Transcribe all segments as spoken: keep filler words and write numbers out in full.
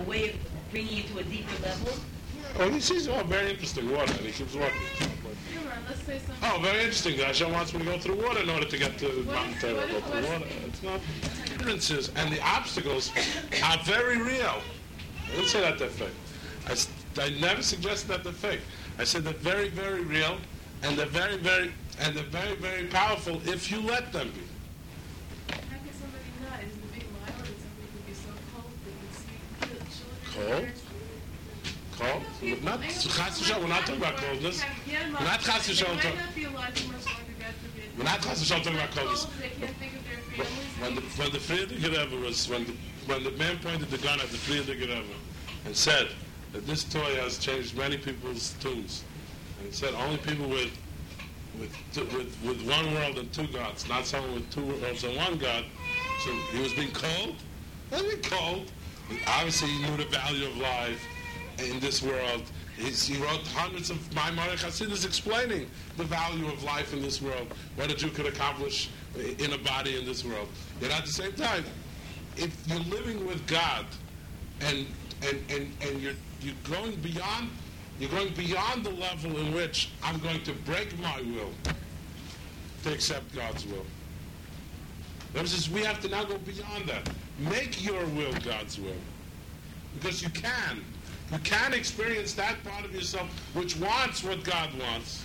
way of bringing you to a deeper level? Well, he sees, oh, very interesting, water, and he keeps walking. Come on, let's say something. Oh, very interesting. Hashem wants me to go through water in order to get to What Mount is- Torah. what Go is- through what is- water. It's not hindrances, and the obstacles are very real. I didn't say that they're fake. I, s- I never suggested that they're fake. I said they're very, very real, and they're very, very, and they're very, very powerful if you let them be. How can somebody not? Is it a big lie, or that somebody could be so cold they could see the children? Cold? Cold? We're not, chas v'shalom, we're not talking about coldness. We're not chas v'shalom They talking. might not be alive too much longer, God forbid. We're not chas v'shalom talking about coldness. They can't think of their families. When the, when the Friedrich Rebbe was, when the, when the man pointed the gun at the Friedrich Rebbe and said that this toy has changed many people's tunes, and he said only people with with, two, with with one world and two gods, not someone with two worlds and one God. So he was being cold. He was being cold. Obviously, he knew the value of life in this world. He's, he wrote hundreds of Maimonic Hasidus explaining the value of life in this world, what a Jew could accomplish in a body in this world. Yet at the same time, if you're living with God and and, and, and you're you're going beyond you're going beyond the level in which I'm going to break my will to accept God's will. That says we have to now go beyond that. Make your will God's will. Because you can. You can experience that part of yourself which wants what God wants.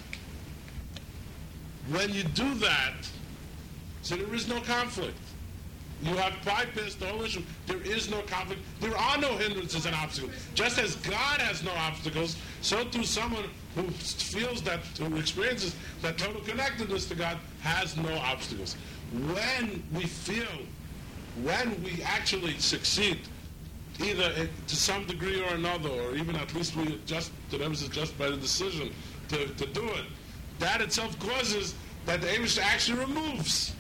When you do that, so there is no conflict. You have bypassed the whole issue. There is no conflict. There are no hindrances and obstacles. Just as God has no obstacles, so too someone who feels that, who experiences that total connectedness to God has no obstacles. When we feel, when we actually succeed, either to some degree or another, or even at least we just, to them is just by the decision to, to do it, that itself causes that the Eibush actually removes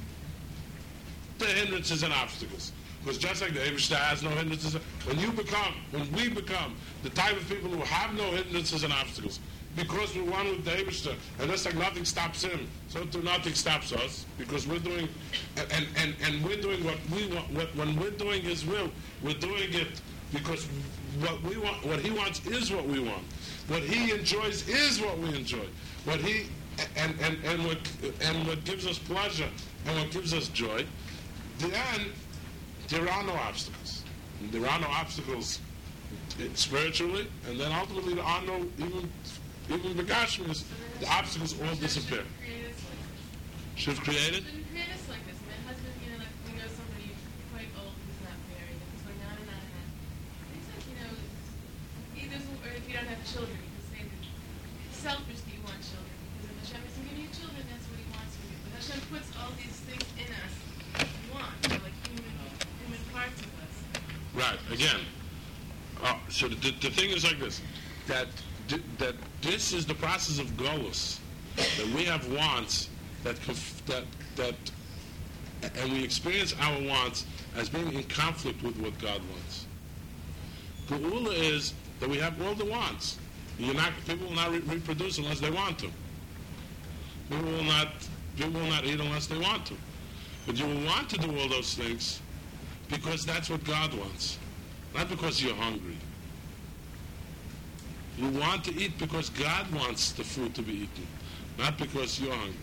the hindrances and obstacles. Because just like the Eibush has no hindrances, when you become, when we become the type of people who have no hindrances and obstacles, because we're one with the Eibush, and just like nothing stops him, so too nothing stops us, because we're doing, and, and, and we're doing what we want, what, when we're doing his will, we're doing it because what we want, what he wants is what we want. What he enjoys is what we enjoy. What he, and, and, and, what, and what gives us pleasure and what gives us joy, then there are no obstacles. There are no obstacles spiritually, and then ultimately there are no, even even the Gashmis, the obstacles all disappear. Should have created? Shouldn't create us like this. My husband, you know, like we know somebody quite old who's not married, and he's going on and on and on. And he's like, you know, he doesn't, or if you don't have children, you can say that it's selfish that you want children, because if Hashem isn't giving you children, that's what he wants from you. But Hashem puts all these things in us that we want, you know, like human, human parts of us. Right, again. Oh, so the, the thing is like this, that that this is the process of golus, that we have wants that conf- that that and we experience our wants as being in conflict with what God wants. Geula is that we have all the wants. You're not, people will not re- reproduce unless they want to. People will not people will not eat unless they want to. But you will want to do all those things because that's what God wants, not because you're hungry. You want to eat because God wants the food to be eaten, not because you're hungry.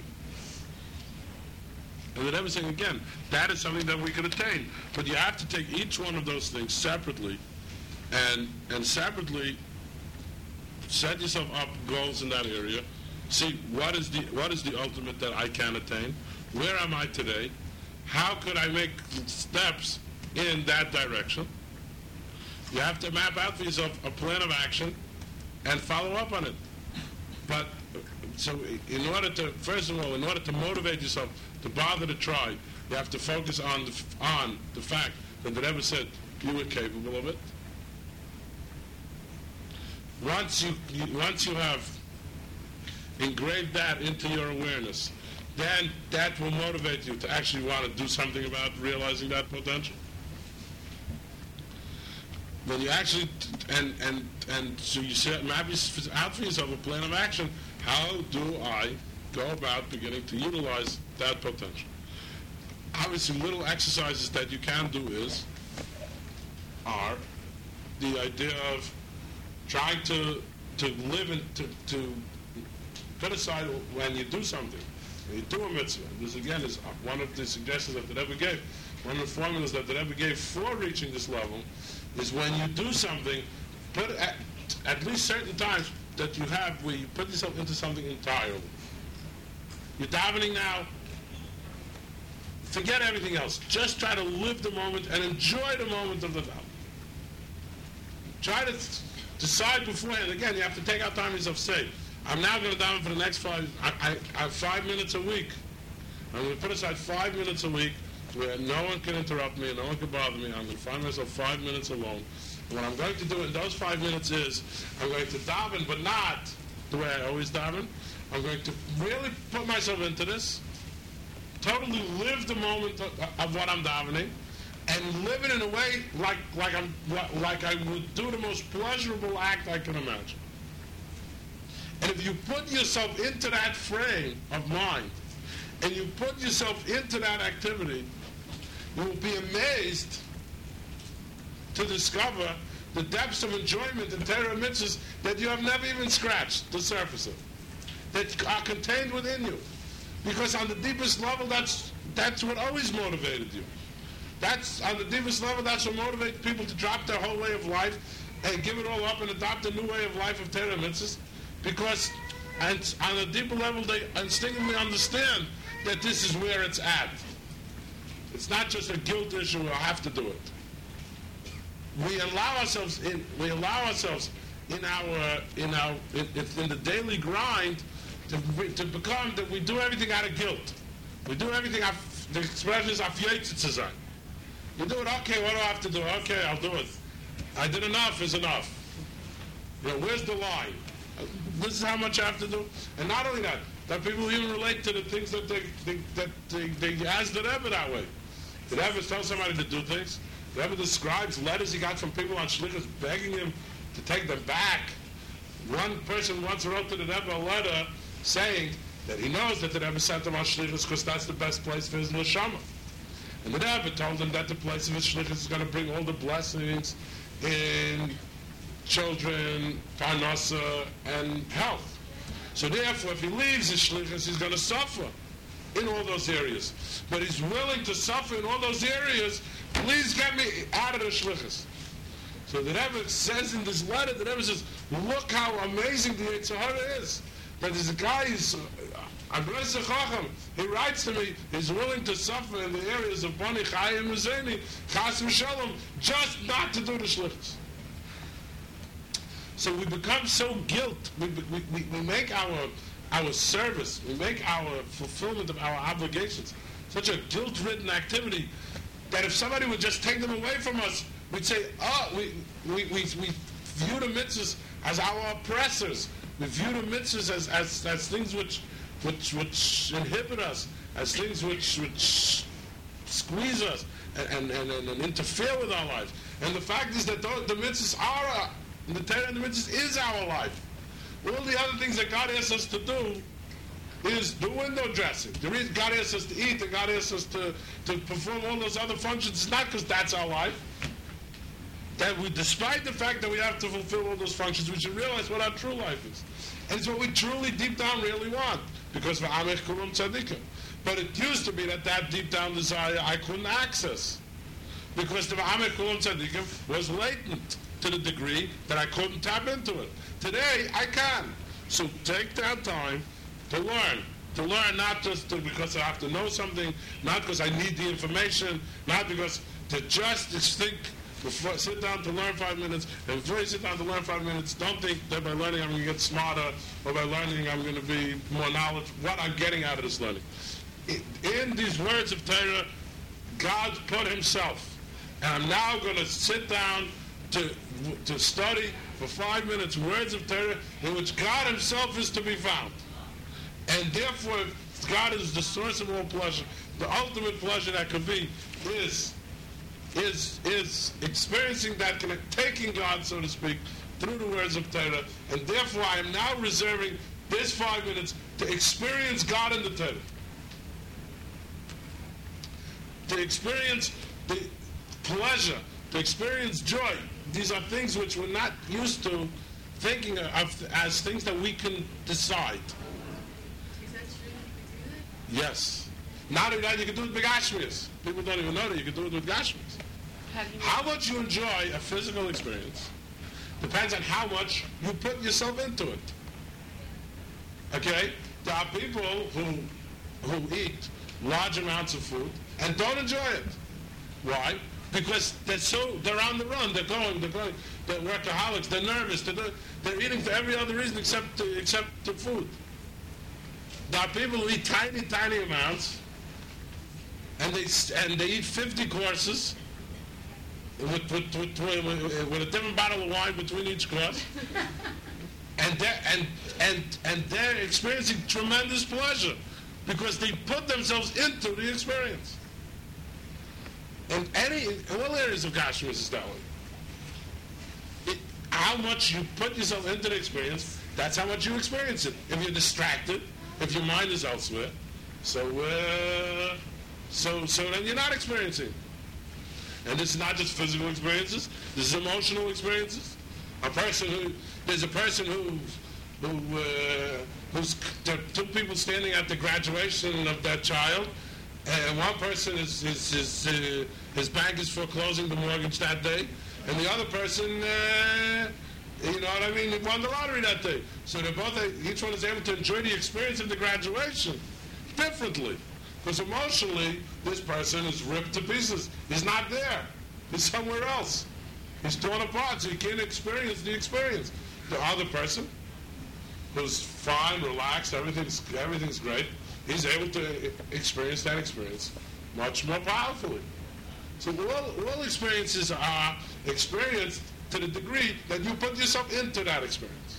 And then everything again, that is something that we can attain. But you have to take each one of those things separately, and and separately set yourself up goals in that area. See what is the what is the ultimate that I can attain? Where am I today? How could I make steps in that direction? You have to map out for yourself a plan of action and follow up on it. But so in order to, first of all, in order to motivate yourself to bother to try, you have to focus on the, on the fact that the Rebbe said you were capable of it. Once you, you once you have engraved that into your awareness, then that will motivate you to actually want to do something about realizing that potential. When you actually, and and and so you set, map out for yourself a plan of action. How do I go about beginning to utilize that potential? Obviously, little exercises that you can do is, are, the idea of trying to to live and to, to put aside when you do something. When you do a mitzvah. This again is one of the suggestions that the Rebbe gave. One of the formulas that the Rebbe gave for reaching this level is when you do something, put at, at least certain times that you have where you put yourself into something entirely. You're davening now. Forget everything else. Just try to live the moment and enjoy the moment of the daven. Try to th- decide beforehand. Again, you have to take out time yourself. Say, I'm now going to daven for the next five. I, I, I have five minutes a week. I'm going to put aside five minutes a week where no one can interrupt me, no one can bother me. I'm going to find myself five minutes alone. And what I'm going to do in those five minutes is I'm going to daven, but not the way I always daven. I'm going to really put myself into this. Totally live the moment of, of what I'm davening, and live it in a way like like I'm like I would do the most pleasurable act I can imagine. And if you put yourself into that frame of mind, and you put yourself into that activity, you will be amazed to discover the depths of enjoyment in Torah mitzvahs that you have never even scratched the surface of, that are contained within you. Because on the deepest level, that's that's what always motivated you. That's on the deepest level, that's what motivates people to drop their whole way of life and give it all up and adopt a new way of life of Torah mitzvahs. Because and on a deeper level, they instinctively understand that this is where it's at. It's not just a guilt issue, I have to do it. We allow ourselves in we allow ourselves in our in our in, in the daily grind To, to become that we do everything out of guilt. We do everything, af, the expression is afyetzitzayin. You do it, okay, what do I have to do? Okay, I'll do it. I did enough is enough. You know, where's the line? This is how much I have to do. And not only that, that people even relate to the things that they, they that they, they ask the Rebbe that way. The Rebbe tells somebody to do things. The Rebbe describes letters he got from people on shlichus begging him to take them back. One person once wrote to the Rebbe a letter saying that he knows that the Rebbe sent him on shlichus because that's the best place for his neshama. And the Rebbe told him that the place of his shlichus is going to bring all the blessings in children, parnasa, and health. So therefore, if he leaves his shlichus, he's going to suffer in all those areas. But he's willing to suffer in all those areas. Please get me out of the shlichus. So the Rebbe says in this letter, the Rebbe says, look how amazing the Yetzer Hara is. That there's a guy, he's, uh, he writes to me, he's willing to suffer in the areas of Bani Chayim Muzeni, Chas V'Shalom, just not to do the shlichus. So we become so guilt, we, we, we, we make our our service, we make our fulfillment of our obligations such a guilt-ridden activity that if somebody would just take them away from us, we'd say, oh, we, we, we, we view the mitzvahs as our oppressors. We view the mitzvahs as, as, as things which, which which inhibit us, as things which which squeeze us and, and, and, and interfere with our lives. And the fact is that those, the mitzvahs are, uh, the Torah and the mitzvahs is our life. All the other things that God asks us to do is the window dressing. The reason God asks us to eat and God asks us to, to perform all those other functions is not because that's our life. That we, despite the fact that we have to fulfill all those functions, we should realize what our true life is. And it's what we truly, deep down, really want. Because v'amech kulum tzadikim. But it used to be that that deep down desire I couldn't access. Because the v'amech kulum tzadikim was latent to the degree that I couldn't tap into it. Today, I can. So take that time to learn. To learn not just to, because I have to know something, not because I need the information, not because to just think, before, sit down to learn five minutes, and before you sit down to learn five minutes, don't think that by learning I'm going to get smarter, or by learning I'm going to be more knowledge, what I'm getting out of this learning. In these words of Torah, God put himself. And I'm now going to sit down to, to study for five minutes words of Torah in which God himself is to be found. And therefore, God is the source of all pleasure. The ultimate pleasure that could be is is is experiencing that connect, taking God, so to speak, through the words of Torah, and therefore I am now reserving this five minutes to experience God in the Torah, to experience the pleasure, to experience joy, these are things which we're not used to thinking of as things that we can decide. Is that true? You can do that? Yes. Not only that, you can do it with Gashmias. People don't even know that you can do it with Gashmias. Have you How much you enjoy a physical experience depends on how much you put yourself into it. Okay? There are people who who eat large amounts of food and don't enjoy it. Why? Because they're so they're on the run. They're going. They're going. They're workaholics. They're nervous. They're, they're eating for every other reason except the, except the food. There are people who eat tiny, tiny amounts, and they and they eat fifty courses with with, with, with, with a different bottle of wine between each course, and they're and and and they're experiencing tremendous pleasure because they put themselves into the experience. In any, in all areas of Gashmias is that way. It, how much you put yourself into the experience, that's how much you experience it. If you're distracted, if your mind is elsewhere, so uh, so so then you're not experiencing. And this is not just physical experiences. This is emotional experiences. A person who there's a person who who uh, who's there are two people standing at the graduation of that child. And one person is, is, is uh, his bank is foreclosing the mortgage that day, and the other person, uh, you know what I mean, won the lottery that day. So they're both, each one is able to enjoy the experience of the graduation differently, because emotionally this person is ripped to pieces. He's not there. He's somewhere else. He's torn apart, so he can't experience the experience. The other person, who's fine, relaxed, everything's everything's great. He's able to experience that experience much more powerfully. So all, all experiences are experienced to the degree that you put yourself into that experience.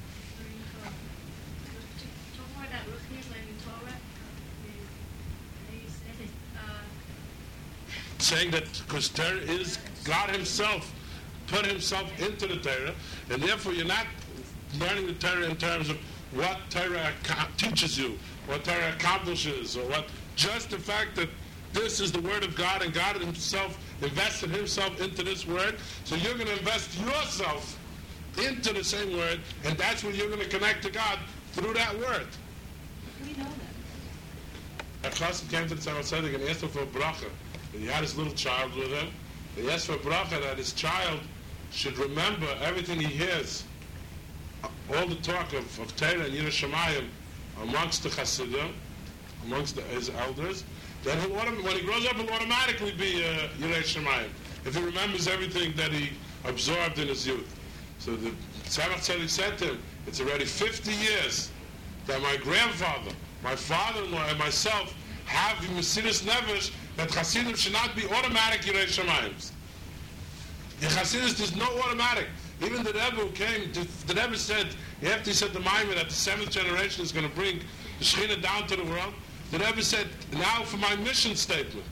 Saying that because Torah is God himself put himself into the Torah, and therefore you're not learning the Torah in terms of what Torah teaches you, what Torah accomplishes, or what, just the fact that this is the Word of God and God himself invested himself into this Word, so you're going to invest yourself into the same Word, and that's when you're going to connect to God through that Word. We know that. A chassid came to the Tzemach Tzedek and asked him for a bracha. And he had his little child with him. He asked for a bracha that his child should remember everything he hears, all the talk of, of Torah and Yiras Shamayim amongst the Chassidim, amongst the, his elders. Then he'll autom- when he grows up, he'll automatically be uh, Yiras Shamayim, if he remembers everything that he absorbed in his youth. So the Tzemach Tzedek said to him, it's already fifty years that my grandfather, my father-in-law, and myself have the Mesiras Nefesh that Chassidim should not be automatic Yiras Shamayim. In Chassidus, there's no automatic. Even the Rebbe who came, the, the Rebbe said, after he said the Maimon that the seventh generation is going to bring the Shekhinah down to the world, the Rebbe said, now for my mission statement.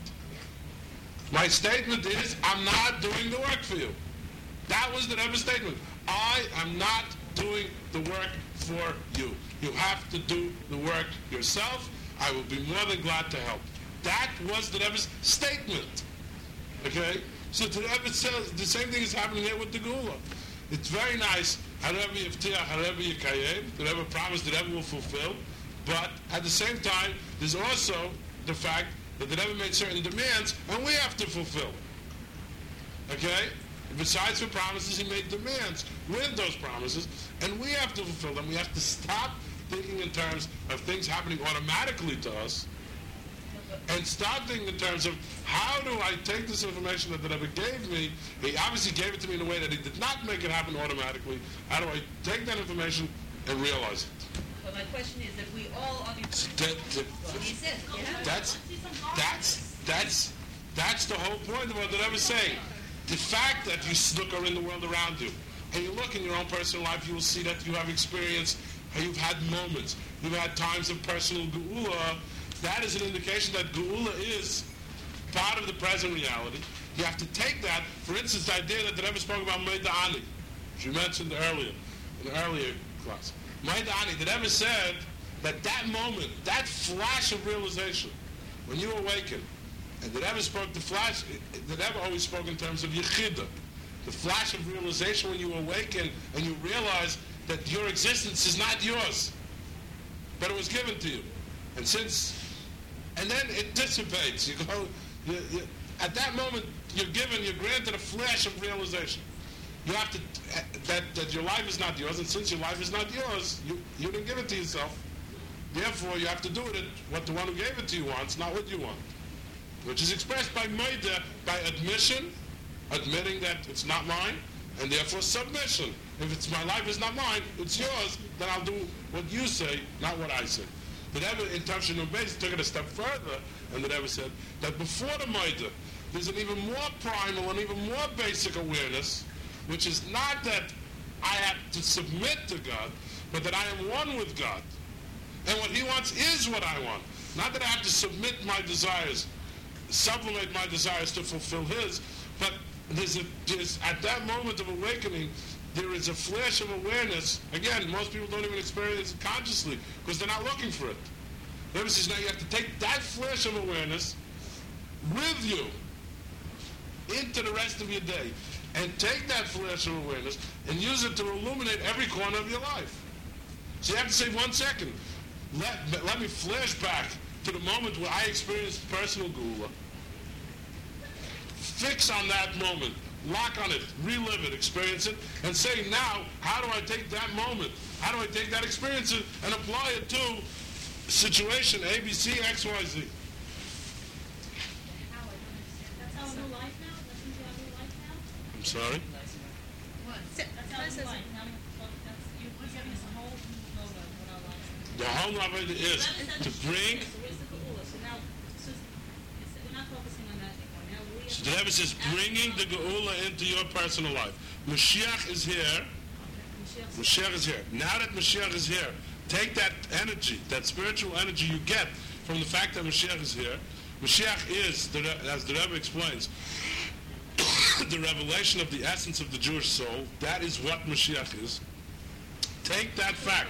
My statement is, I'm not doing the work for you. That was the Rebbe's statement. I am not doing the work for you. You have to do the work yourself. I will be more than glad to help. That was the Rebbe's statement. Okay? So the Rebbe says, the same thing is happening here with the Geula. It's very nice. Harebi Yivtiach, Harebi Yikayim. The Rebbe promised the Rebbe will fulfill. But at the same time, there's also the fact that the Rebbe made certain demands, and we have to fulfill. Okay? Besides the promises, he made demands with those promises, and we have to fulfill them. We have to stop thinking in terms of things happening automatically to us, and start thinking in terms of how do I take this information that the Rebbe gave me. He obviously gave it to me in a way that he did not make it happen automatically. How do I take that information and realize it? But my question is, if we all are... That, that, Well, he says, yeah. that's, that's, that's, that's the whole point of what the Rebbe is saying. The fact that you look in the world around you, and you look in your own personal life, you will see that you have experienced, you've had moments, you've had times of personal geula. That is an indication that geula is part of the present reality. You have to take that, for instance, the idea that the Rebbe spoke about Meida Ani, which you mentioned earlier, in an earlier class. Meida Ani, the Rebbe said that that moment, that flash of realization, when you awaken, and the Rebbe spoke the flash, the Rebbe always spoke in terms of Yechida. the flash of realization when you awaken and you realize that your existence is not yours, but it was given to you. And since, and then it dissipates. You go, you, you, at that moment, you're given, you're granted a flash of realization. You have to, that, that your life is not yours, and since your life is not yours, you, you didn't give it to yourself. Therefore, you have to do it what the one who gave it to you wants, not what you want. Which is expressed by Maida, by admission, admitting that it's not mine, and therefore submission. If it's my life is not mine, it's yours, then I'll do what you say, not what I say. The Rebbe in Tafshin Beis took it a step further, and the Rebbe said that before the Maida, there's an even more primal and even more basic awareness, which is not that I have to submit to God, but that I am one with God. And what he wants is what I want. Not that I have to submit my desires, sublimate my desires to fulfill his, but there's, a, there's at that moment of awakening, there is a flash of awareness. Again, most people don't even experience it consciously because they're not looking for it. The Rebbe says now you have to take that flash of awareness with you into the rest of your day, and take that flash of awareness and use it to illuminate every corner of your life. So you have to say, one second, let, let me flash back to the moment where I experienced personal geula. Fix on that moment, lock on it, relive it, experience it, and say, now, how do I take that moment? How do I take that experience and apply it to situation A, B, C, X, Y, Z? That's our new life now? That's into our new life now? I'm sorry? What? That's our new life. Now, that's, you're giving us a whole new load of what our life is. The whole of it is to bring. So where's the geula? So now, so it's, we're not focusing on that anymore. Now we So the Rebbe says, bringing the geula into your personal life. Mashiach is here. Mashiach is here. Now that Mashiach is here, take that energy, that spiritual energy you get from the fact that Mashiach is here. Mashiach is, the, as the Rebbe explains, the revelation of the essence of the Jewish soul. That is what Mashiach is. Take that fact.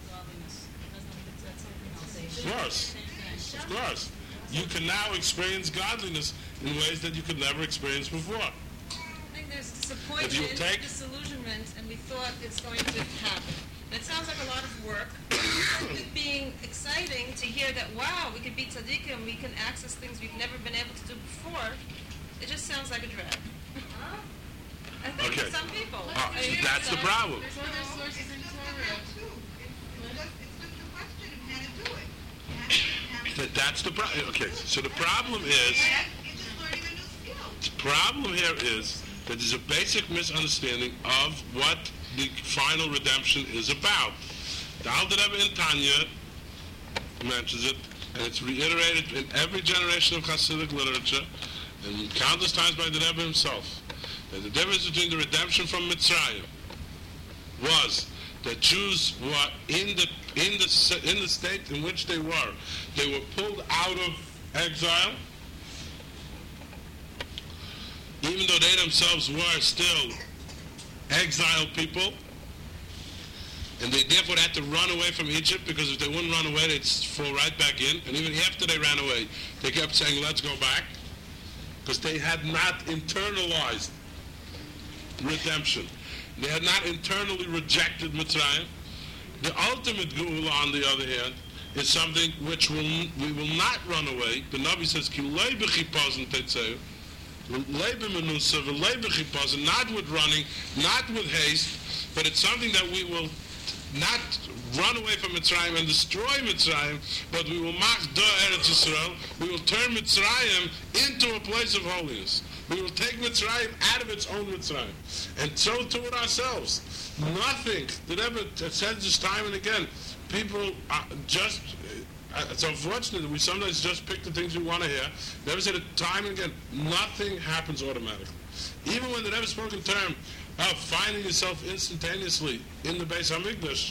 Of course. Of course. You can now experience godliness in ways that you could never experience before. I think there's disappointment, If you take- disillusionment, and we thought it's going to happen. And it sounds like a lot of work. It being exciting to hear that, wow, we could be tzaddikim, we can access things we've never been able to do before. It just sounds like a drag. I think Okay. for some people. Oh, I mean, that's the so- problem. There's other sources in Torah. It's just a question of how to do it. How to- how to- That, that's the problem. Okay, so the problem is, You're just learning a new skill. the problem here is that there's a basic misunderstanding of what the final redemption is about. The Alter Rebbe in Tanya mentions it, and it's reiterated in every generation of Hasidic literature, and countless times by the Rebbe himself, that the difference between the redemption from Mitzrayim was that Jews were in the in the in the state in which they were. They were pulled out of exile, even though they themselves were still exiled people, and they therefore had to run away from Egypt, because if they wouldn't run away, they'd fall right back in. And even after they ran away, they kept saying, let's go back, because they had not internalized redemption. They had not internally rejected Mitzrayim. The ultimate geula, on the other hand, is something which will, we will not run away. The Navi says, Ki lei b'chipazon tetzeu, lei b'menusa, v'lei b'chipazon, not with running, not with haste, but it's something that we will not run away from Mitzrayim and destroy Mitzrayim, but we will mach da Eretz Yisrael. We will turn Mitzrayim into a place of holiness. We will take Mitzrayim out of its own Mitzrayim. And so too with ourselves. Nothing that ever says this time and again. People are just, uh, it's unfortunate that we sometimes just pick the things we want to hear. Never said it time and again. Nothing happens automatically. Even when the never spoken term of finding yourself instantaneously in the Beis HaMikdash.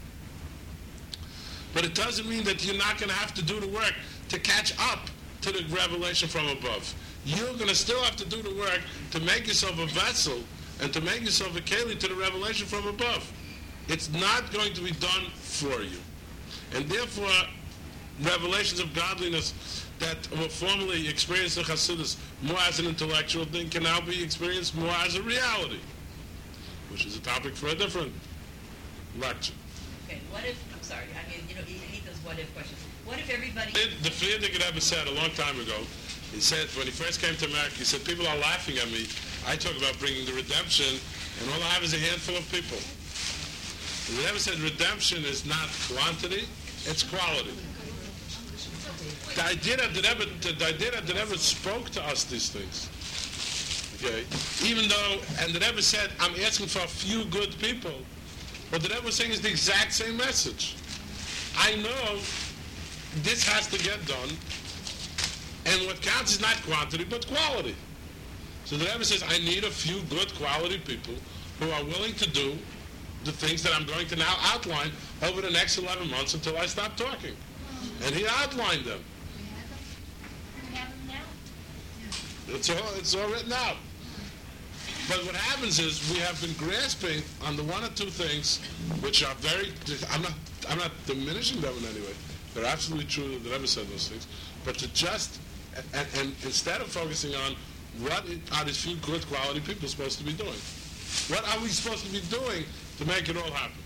But it doesn't mean that you're not going to have to do the work to catch up to the revelation from above. You're going to still have to do the work to make yourself a vessel and to make yourself a keli to the revelation from above. It's not going to be done for you. And therefore, revelations of godliness that were formerly experienced in Hasidus more as an intellectual thing can now be experienced more as a reality, which is a topic for a different lecture. Okay, what if, I'm sorry, I mean, you know, I hate those what if questions. What if everybody... It, the Friedrich Rebbe said a long time ago, he said, when he first came to America, he said, people are laughing at me. I talk about bringing the redemption, and all I have is a handful of people. And the Rebbe said redemption is not quantity, it's quality. The idea that the Rebbe, the idea that the Rebbe spoke to us these things, okay, even though, and the Rebbe said, I'm asking for a few good people, but the Rebbe was saying is the exact same message. I know this has to get done, and what counts is not quantity, but quality. So the Rebbe says, I need a few good quality people who are willing to do the things that I'm going to now outline over the next eleven months until I stop talking. And he outlined them. We have them now. It's all, it's all written out. But what happens is we have been grasping on the one or two things which are very, I'm not, I'm not diminishing them in any way. They're absolutely true that the Rebbe said those things. But to just, and, and instead of focusing on what are these few good quality people supposed to be doing? What are we supposed to be doing to make it all happen?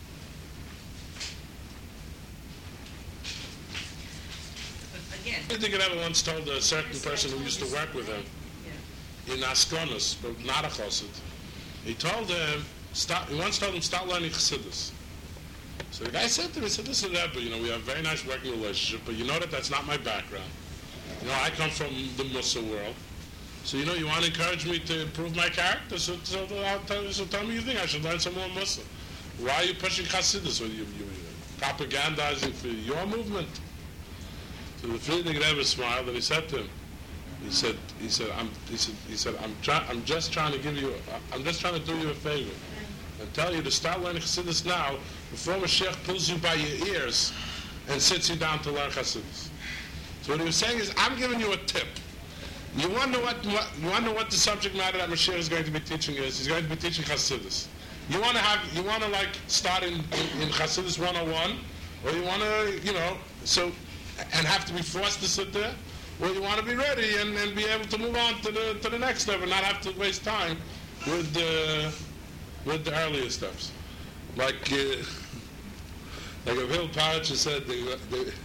But again... I think I once told a certain person who used to work with him Yeah. in Askonus, but not a chassid. He told him, start, he once told him, start learning chassidus. So the guy said to him, he said, listen, Rebbe, you know, we have a very nice working relationship, but you know that that's not my background. You know, I come from the Musa world. So, you know, you want to encourage me to improve my character? So, so, I'll tell, so tell me you think I should learn some more Musa. Why are you pushing chassidus? Are you, you propagandizing for your movement? So the Friedrich Rebbe smiled and he said to him, He said, he said, I'm, he said, he said, I'm trying, I'm just trying to give you, I'm just trying to do you a favor and tell you to start learning Chassidus now before Mashiach pulls you by your ears and sits you down to learn Chassidus. So what he was saying is, I'm giving you a tip. You wonder what, what you wonder what the subject matter that Mashiach is going to be teaching is. He's going to be teaching Chassidus. You want to have, you want to like start in, in, in Chassidus one oh one, or you want to, you know, so, and have to be forced to sit there. Well, you want to be ready and, and be able to move on to the to the next step and not have to waste time with the with the earlier steps. Like uh, like Avil Paracha said, the, the,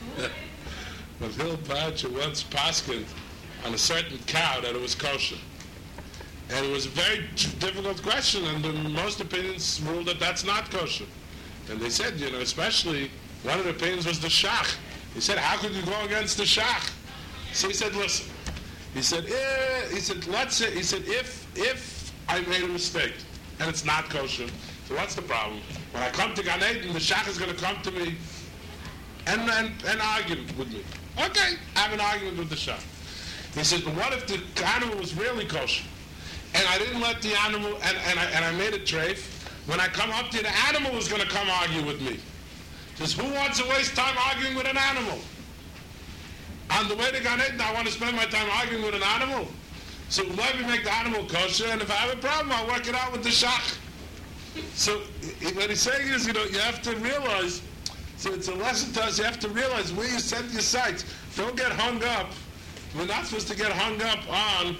Avil Paracha once paskined on a certain cow that it was kosher, and it was a very difficult question, and the, most opinions ruled that that's not kosher. And they said, you know, especially one of the opinions was the shach. He said, how could you go against the shach? So he said, listen. He said, eh, he said, let's say, he said, if if I made a mistake and it's not kosher, so what's the problem? When I come to Gan Eden, the shach is going to come to me and, and and argue with me. Okay, I have an argument with the shach. He said, but what if the animal was really kosher and I didn't let the animal and and I, and I made a treif? When I come up to you, the animal is going to come argue with me. He says, who wants to waste time arguing with an animal? On the way to Gan Eden, I want to spend my time arguing with an animal. So let me make the animal kosher, and if I have a problem, I'll work it out with the shach. So what he's saying is, you know, you have to realize, so it's a lesson to us, you have to realize where you set your sights. Don't get hung up. We're not supposed to get hung up on,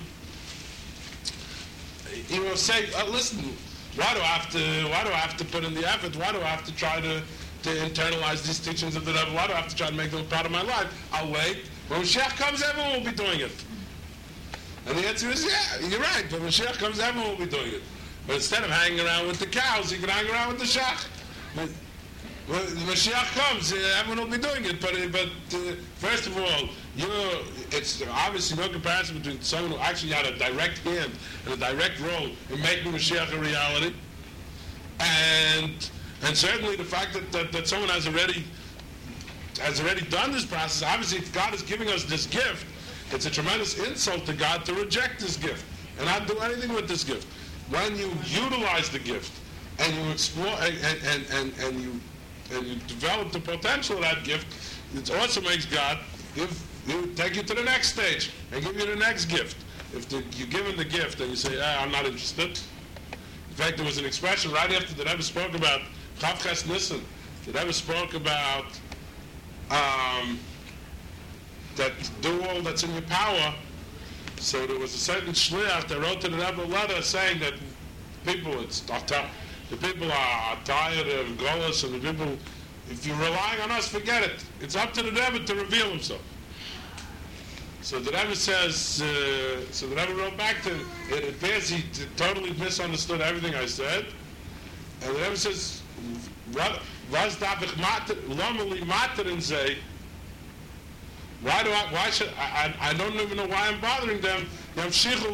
you know, say, uh, listen, why do I have to, why do I have to put in the effort? Why do I have to try to, to internalize these teachings of the Rebbe? Why do I have to try to make them a part of my life? I'll wait. When Mashiach comes, everyone will be doing it. And the answer is, yeah, you're right. When Mashiach comes, everyone will be doing it. But instead of hanging around with the cows, you can hang around with the shach. When the Mashiach comes, everyone will be doing it. But, but uh, first of all, you know, it's obviously no comparison between someone who actually had a direct hand and a direct role in making Mashiach a reality, and and certainly the fact that, that, that someone has already has already done this process. Obviously, if God is giving us this gift, it's a tremendous insult to God to reject this gift and not do anything with this gift. When you utilize the gift and you explore and, and, and, and you and you develop the potential of that gift, it also makes God give you take you to the next stage and give you the next gift. If the, you give him the gift and you say, ah, I'm not interested. In fact, there was an expression right after the Rebbe spoke about Chavches Nissen. The Rebbe spoke about Um, that do all that's in your power. So there was a certain shliach that wrote to the Rebbe a letter saying that people, it's the people are tired of Golas, and the people, if you're relying on us, forget it. It's up to the Rebbe to reveal himself. So the Rebbe says, uh, so the Rebbe wrote back to him, it appears he t- totally misunderstood everything I said. And the Rebbe says, was darf ich lomeli materin say? Why do I, why should, I, I, I don't even know why I'm bothering them. Let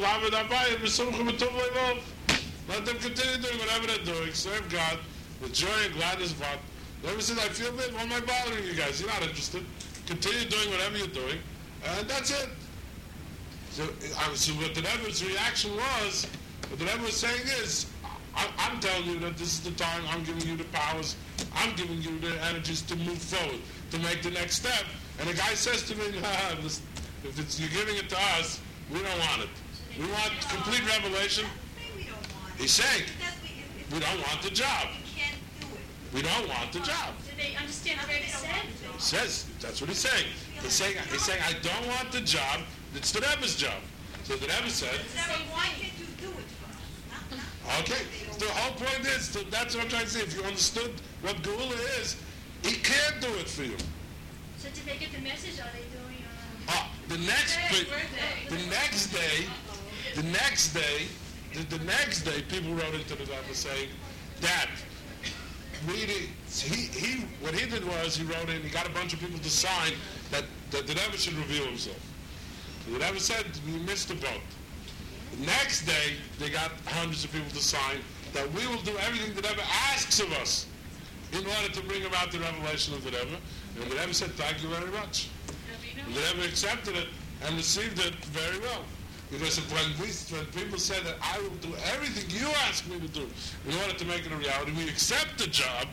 them continue doing whatever they're doing, serve God, with joy and gladness of heart. The Rebbe says, I feel bad, why am I bothering you guys? You're not interested. Continue doing whatever you're doing. And that's it. So, uh, so what the Rebbe's reaction was, what the Rebbe was saying is, I, I'm telling you that this is the time, I'm giving you the powers, I'm giving you the energies to move forward, to make the next step. And the guy says to me, ah, listen, if it's, you're giving it to us, we don't want it. We want complete revelation. We don't want it. He's saying, Because we, if, if we don't want the job. we can't do it. We don't want the job. Did they understand what they said? He says, that's what he's saying. He's saying, he's saying, I don't want the job, it's the Rebbe's job. So the Rebbe said, Then why can't you do it for us? Not, not. okay, the whole point is, so that's what I'm trying to say, if you understood what Geula is, he can't do it for you. So did they get the message? Are they doing, um... Ah, the next, Hey, pe- birthday. the next day, the next day, the, the next day, people wrote into the Rebbe saying, Dad, we did, he, he, what he did was, he wrote in, he got a bunch of people to sign that, that the Rebbe should reveal himself. The Rebbe said, we missed the boat. The next day, they got hundreds of people to sign that we will do everything the Rebbe asks of us in order to bring about the revelation of the Rebbe. And the Rebbe said, thank you very much. And the Rebbe accepted it and received it very well. Because when, we, when people say that I will do everything you ask me to do in order to make it a reality, we accept the job.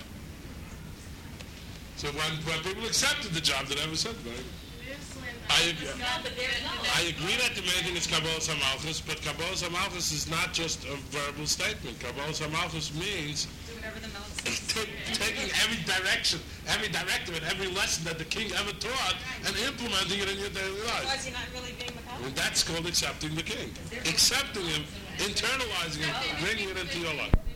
So when, when people accepted the job, the Rebbe said, very good. I, No, but there, no. I agree that the main thing is Kabbalas HaMalchus, but Kabbalas HaMalchus is not just a verbal statement. Kabbalas HaMalchus means Do whatever the mouth says. take, taking every direction, every directive, and every lesson that the king ever taught and implementing it in your daily Why life. is he not really being Macabre? And that's called accepting the king. Accepting him, internalizing him, bringing it into your life.